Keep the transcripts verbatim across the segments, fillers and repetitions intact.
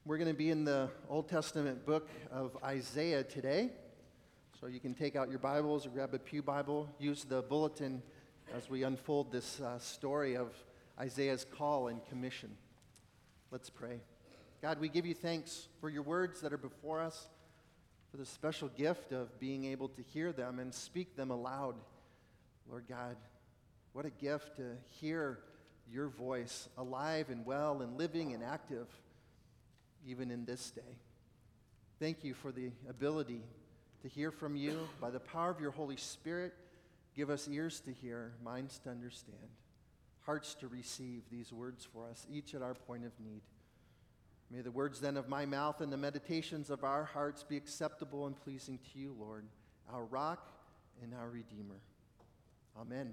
We're going to be in the Old Testament book of Isaiah today. So you can take out your Bibles or grab a pew Bible, use the bulletin as we unfold this uh, story of Isaiah's call and commission. Let's pray. God, we give you thanks for your words that are before us, for the special gift of being able to hear them and speak them aloud. Lord God, what a gift to hear your voice alive and well and living and active even in this day. Thank you for the ability to hear from you. By the power of your Holy Spirit, give us ears to hear, minds to understand, hearts to receive these words for us, each at our point of need. May the words then of my mouth and the meditations of our hearts be acceptable and pleasing to you, Lord, our rock and our Redeemer. Amen.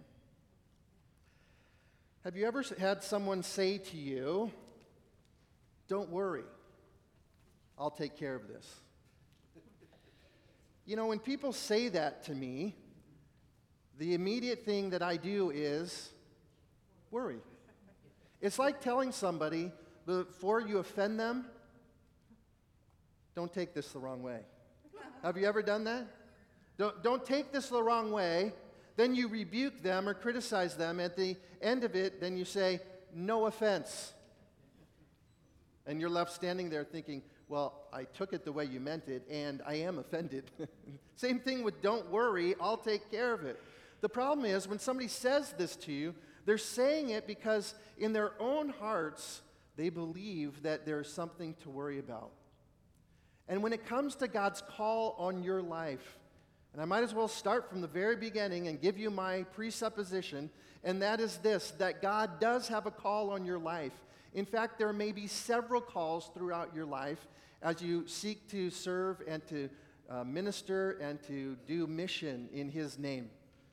Have you ever had someone say to you, "Don't worry, I'll take care of this"? You know, when people say that to me, the immediate thing that I do is worry. It's like telling somebody before you offend them, "Don't take this the wrong way." Have you ever done that? Don't, don't take this the wrong way. Then you rebuke them or criticize them. At the end of it, then you say, "No offense." And you're left standing there thinking, well, I took it the way you meant it, and I am offended. Same thing with "don't worry, I'll take care of it." The problem is when somebody says this to you, they're saying it because in their own hearts, they believe that there's something to worry about. And when it comes to God's call on your life, and I might as well start from the very beginning and give you my presupposition, and that is this, that God does have a call on your life. In fact, there may be several calls throughout your life as you seek to serve and to uh, minister and to do mission in His name.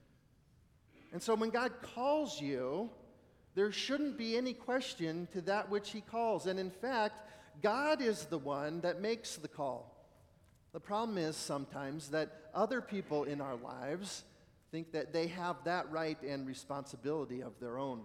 And so when God calls you, there shouldn't be any question to that which He calls. And in fact, God is the one that makes the call. The problem is sometimes that other people in our lives think that they have that right and responsibility of their own.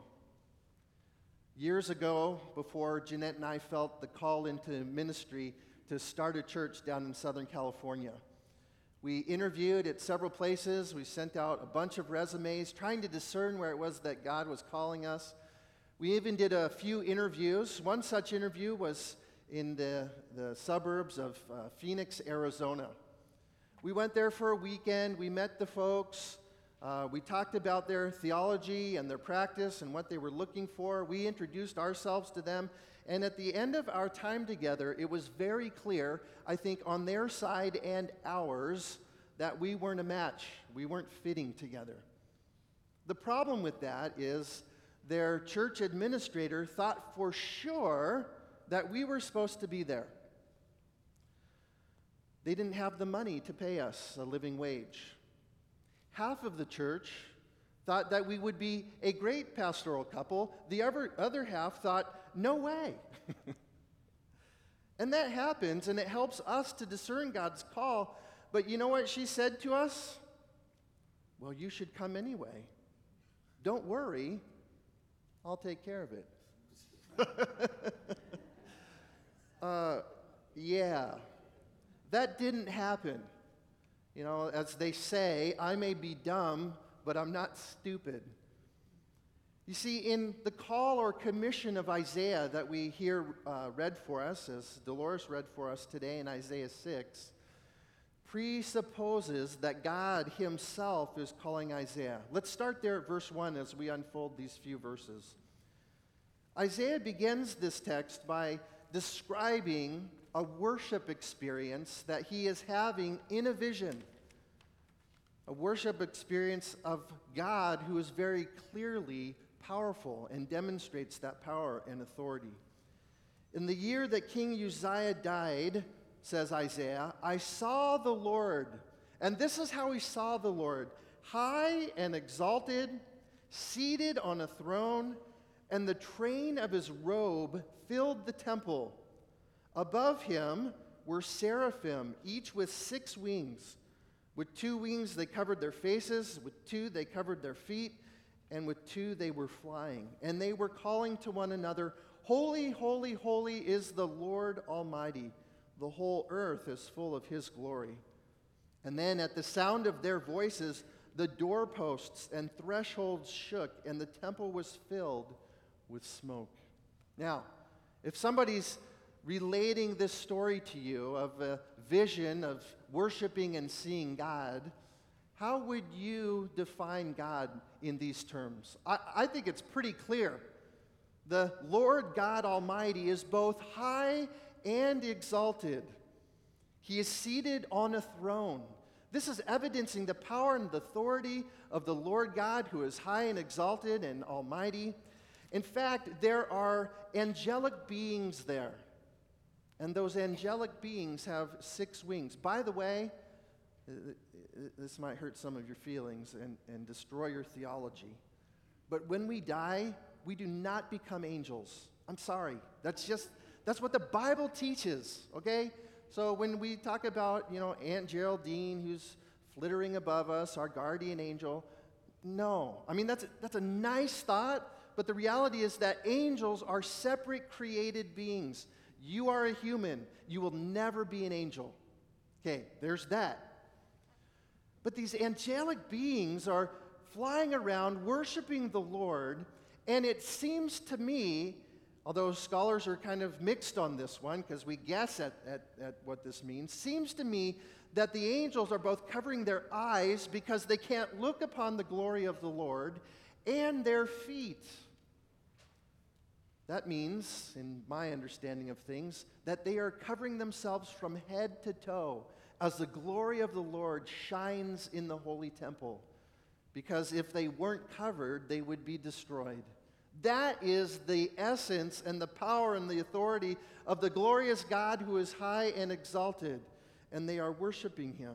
Years ago, before Jeanette and I felt the call into ministry to start a church down in Southern California, we interviewed at several places. We sent out a bunch of resumes, trying to discern where it was that God was calling us. We even did a few interviews. One such interview was in the, the suburbs of uh, Phoenix, Arizona. We went there for a weekend. We met the folks. Uh, we talked about their theology and their practice and what they were looking for. We introduced ourselves to them. And at the end of our time together, it was very clear, I think, on their side and ours, that we weren't a match. We weren't fitting together. The problem with that is their church administrator thought for sure that we were supposed to be there. They didn't have the money to pay us a living wage. Half of the church thought that we would be a great pastoral couple. The other, other half thought, no way. And that happens, and it helps us to discern God's call. But you know what she said to us? "Well, you should come anyway. Don't worry, I'll take care of it." uh, yeah, that didn't happen. You know, as they say, I may be dumb, but I'm not stupid. You see, in the call or commission of Isaiah that we hear uh, read for us, as Dolores read for us today in Isaiah six, presupposes that God Himself is calling Isaiah. Let's start there at verse one as we unfold these few verses. Isaiah begins this text by describing a worship experience that he is having in a vision. A worship experience of God who is very clearly powerful and demonstrates that power and authority. In the year that King Uzziah died, says Isaiah, I saw the Lord. And this is how he saw the Lord. High and exalted, seated on a throne, and the train of his robe filled the temple. Above him were seraphim, each with six wings. With two wings they covered their faces, with two they covered their feet, and with two they were flying. And they were calling to one another, Holy, holy, holy is the Lord Almighty. The whole earth is full of his glory. And then at the sound of their voices, the doorposts and thresholds shook, and the temple was filled with smoke. Now, if somebody's relating this story to you of a vision of worshiping and seeing God, how would you define God in these terms? I, I think it's pretty clear. The Lord God Almighty is both high and exalted. He is seated on a throne. This is evidencing the power and the authority of the Lord God, who is high and exalted and almighty. In fact, there are angelic beings there. And those angelic beings have six wings. By the way, this might hurt some of your feelings and, and destroy your theology. But when we die, we do not become angels. I'm sorry. That's just, that's what the Bible teaches, okay? So when we talk about, you know, Aunt Geraldine who's flittering above us, our guardian angel, no. I mean, that's a, that's a nice thought, but the reality is that angels are separate created beings. You are a human. You will never be an angel. Okay, there's that. But these angelic beings are flying around worshiping the Lord, and it seems to me, although scholars are kind of mixed on this one because we guess at, at, at what this means, seems to me that the angels are both covering their eyes because they can't look upon the glory of the Lord, and their feet. That means, in my understanding of things, that they are covering themselves from head to toe as the glory of the Lord shines in the holy temple. Because if they weren't covered, they would be destroyed. That is the essence and the power and the authority of the glorious God who is high and exalted, and they are worshiping him.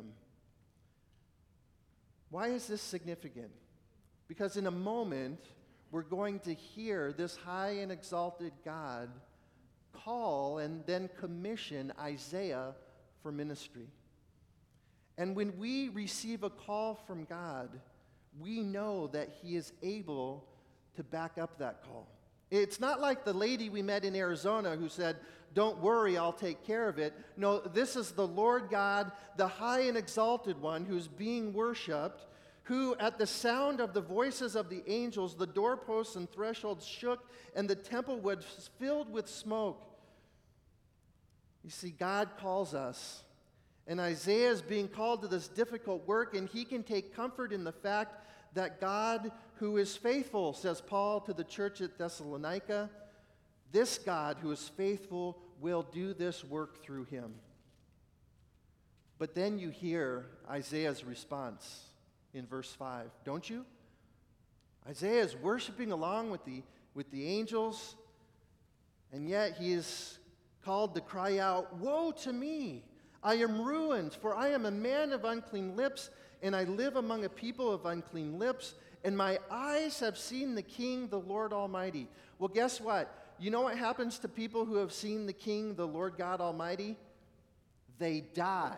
Why is this significant? Because in a moment, we're going to hear this high and exalted God call and then commission Isaiah for ministry. And when we receive a call from God, we know that he is able to back up that call. It's not like the lady we met in Arizona who said, "Don't worry, I'll take care of it." No, this is the Lord God, the high and exalted one who's being worshiped, who at the sound of the voices of the angels, the doorposts and thresholds shook, and the temple was filled with smoke. You see, God calls us, and Isaiah is being called to this difficult work, and he can take comfort in the fact that God, who is faithful, says Paul to the church at Thessalonica, this God who is faithful will do this work through him. But then you hear Isaiah's response in verse five, don't you? Isaiah is worshiping along with the, with the angels, and yet he is called to cry out, "Woe to me! I am ruined, for I am a man of unclean lips, and I live among a people of unclean lips, and my eyes have seen the King, the Lord Almighty." Well, guess what? You know what happens to people who have seen the King, the Lord God Almighty? They die.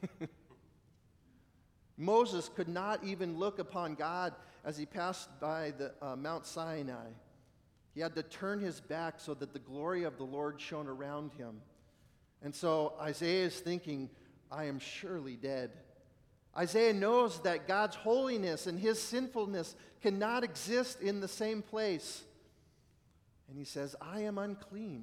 Moses could not even look upon God as he passed by the uh, Mount Sinai. He had to turn his back so that the glory of the Lord shone around him. And so Isaiah is thinking, I am surely dead. Isaiah knows that God's holiness and his sinfulness cannot exist in the same place. And he says, I am unclean.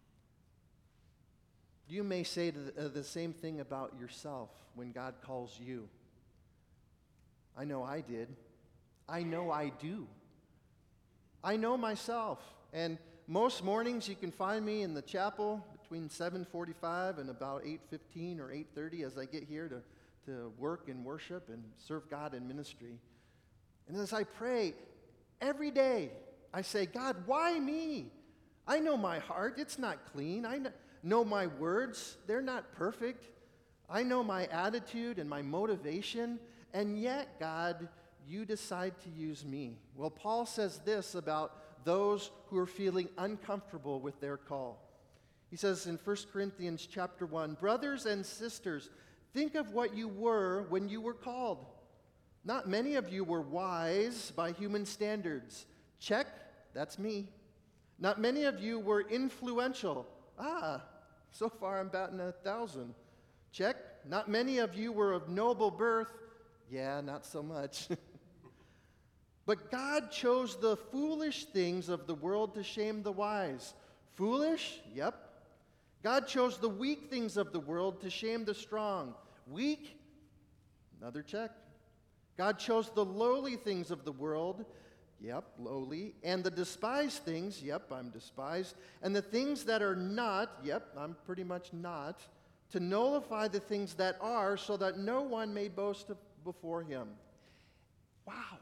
You may say the, uh, the same thing about yourself when God calls you. I know I did. I know I do. I know myself. And most mornings you can find me in the chapel between seven forty-five and about eight fifteen or eight thirty as I get here to, to work and worship and serve God in ministry. And as I pray, every day I say, God, why me? I know my heart. It's not clean. I know my words. They're not perfect. I know my attitude and my motivation. And yet, God, you decide to use me. Well, Paul says this about those who are feeling uncomfortable with their call. He says in First Corinthians chapter one, brothers and sisters, think of what you were when you were called. Not many of you were wise by human standards. Check, that's me. Not many of you were influential. Ah, so far I'm batting a thousand. Check. Not many of you were of noble birth. Yeah, not so much. But God chose the foolish things of the world to shame the wise. Foolish? Yep. God chose the weak things of the world to shame the strong. Weak? Another check. God chose the lowly things of the world. Yep, lowly. And the despised things. Yep, I'm despised. And the things that are not. Yep, I'm pretty much not. To nullify the things that are, so that no one may boast before him. Wow.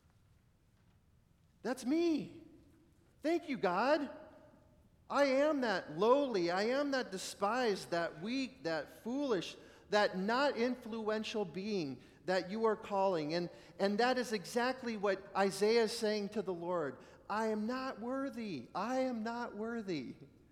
That's me. Thank you, God. I am that lowly, I am that despised, that weak, that foolish, that not influential being that you are calling. And, and that is exactly what Isaiah is saying to the Lord. I am not worthy. I am not worthy.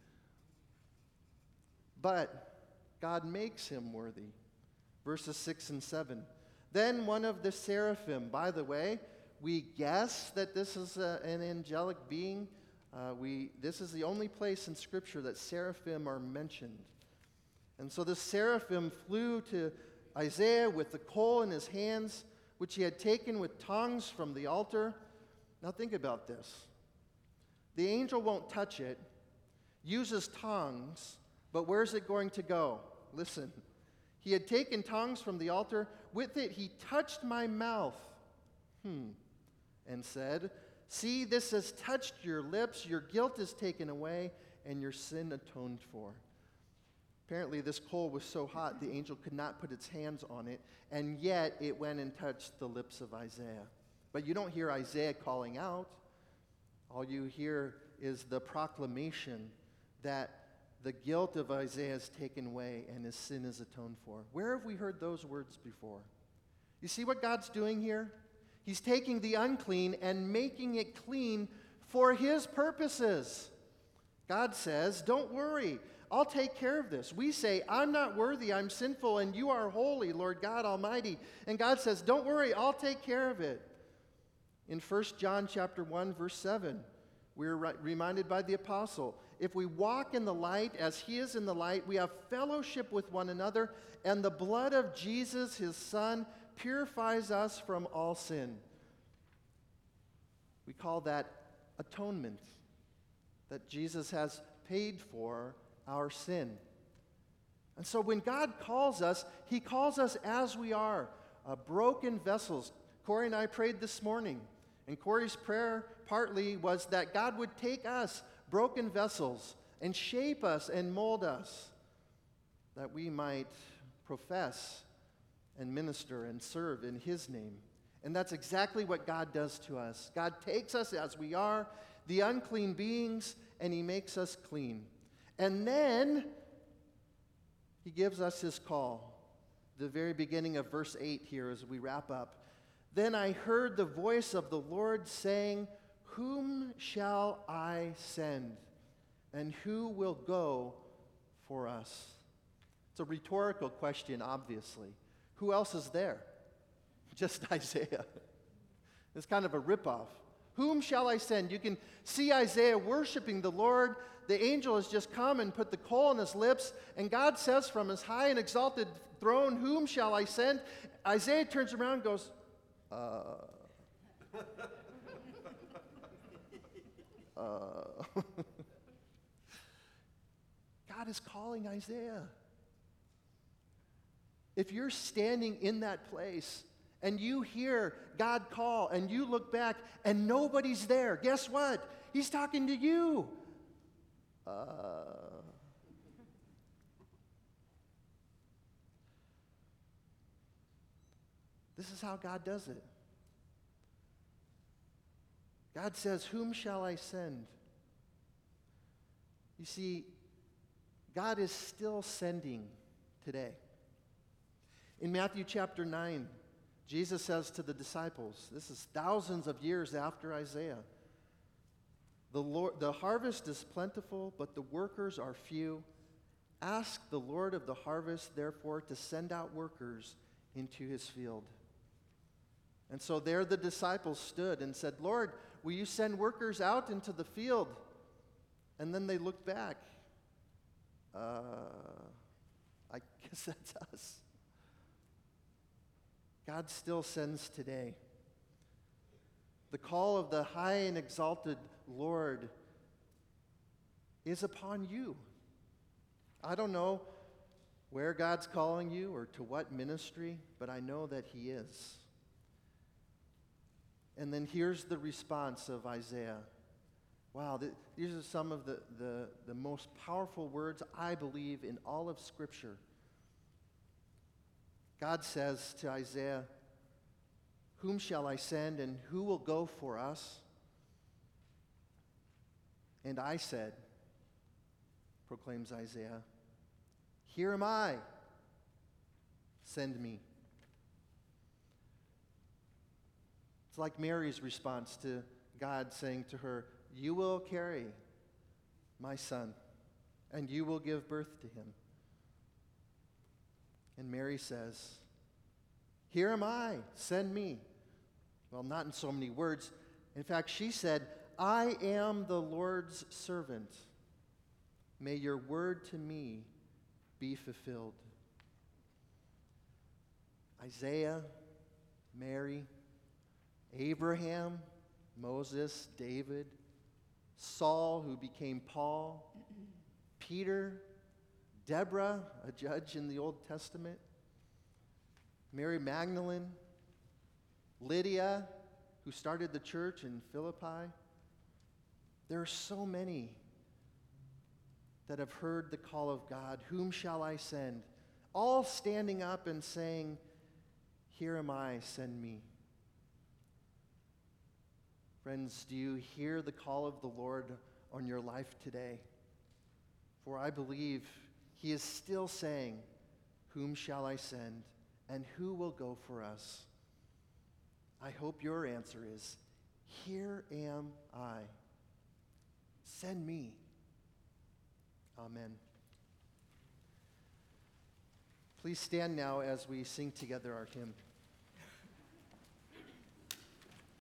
But God makes him worthy. Verses six and seven. Then one of the seraphim, by the way, we guess that this is a, an angelic being. Uh, we, this is the only place in Scripture that seraphim are mentioned. And so the seraphim flew to Isaiah with the coal in his hands, which he had taken with tongs from the altar. Now think about this. The angel won't touch it, uses tongs, but where's it going to go? Listen. He had taken tongs from the altar. With it he touched my mouth. Hmm. And said, see, this has touched your lips, your guilt is taken away, and your sin atoned for. Apparently this coal was so hot the angel could not put its hands on it, and yet it went and touched the lips of Isaiah. But you don't hear Isaiah calling out. All you hear is the proclamation that the guilt of Isaiah is taken away and his sin is atoned for. Where have we heard those words before? You see what God's doing here? He's taking the unclean and making it clean for his purposes. God says, don't worry, I'll take care of this. We say, I'm not worthy, I'm sinful, and you are holy, Lord God Almighty. And God says, don't worry, I'll take care of it. In First John chapter one, verse seven, we're re- reminded by the apostle, if we walk in the light as he is in the light, we have fellowship with one another, and the blood of Jesus, his Son, purifies us from all sin. We call that atonement, that Jesus has paid for our sin. And so when God calls us, he calls us as we are, uh, broken vessels. Corey and I prayed this morning, and Corey's prayer partly was that God would take us, broken vessels, and shape us and mold us, that we might profess and minister and serve in his name. And that's exactly what God does to us. God takes us as we are, the unclean beings, and he makes us clean. And then he gives us his call. The very beginning of verse eight here as we wrap up. Then I heard the voice of the Lord saying, whom shall I send? And who will go for us? It's a rhetorical question, obviously. Who else is there? Just Isaiah. It's kind of a ripoff. Whom shall I send? You can see Isaiah worshiping the Lord. The angel has just come and put the coal on his lips, and God says from his high and exalted throne, whom shall I send? Isaiah turns around and goes, uh... uh... God is calling Isaiah. If you're standing in that place and you hear God call and you look back and nobody's there, guess what? He's talking to you. Uh, this is how God does it. God says, whom shall I send? You see, God is still sending today. In Matthew chapter nine, Jesus says to the disciples, this is thousands of years after Isaiah, the, Lord, the harvest is plentiful, but the workers are few. Ask the Lord of the harvest, therefore, to send out workers into his field. And so there the disciples stood and said, Lord, will you send workers out into the field? And then they looked back. Uh, I guess that's us. God still sends today. The call of the high and exalted Lord is upon you. I don't know where God's calling you or to what ministry, but I know that He is. And then here's the response of Isaiah. Wow, th- these are some of the, the, the most powerful words, I believe, in all of Scripture. God says to Isaiah, "Whom shall I send, and who will go for us?" And I said, proclaims Isaiah, "Here am I, send me." It's like Mary's response to God saying to her, "You will carry my son, and you will give birth to him." And Mary says, "Here am I, send me." Well, not in so many words. In fact, she said, "I am the Lord's servant. May your word to me be fulfilled." Isaiah, Mary, Abraham, Moses, David, Saul, who became Paul, Peter, Deborah, a judge in the Old Testament, Mary Magdalene, Lydia, who started the church in Philippi. There are so many that have heard the call of God, "Whom shall I send?" All standing up and saying, "Here am I, send me." Friends, do you hear the call of the Lord on your life today? For I believe He is still saying, "Whom shall I send, and who will go for us?" I hope your answer is, "Here am I. Send me." Amen. Please stand now as we sing together our hymn.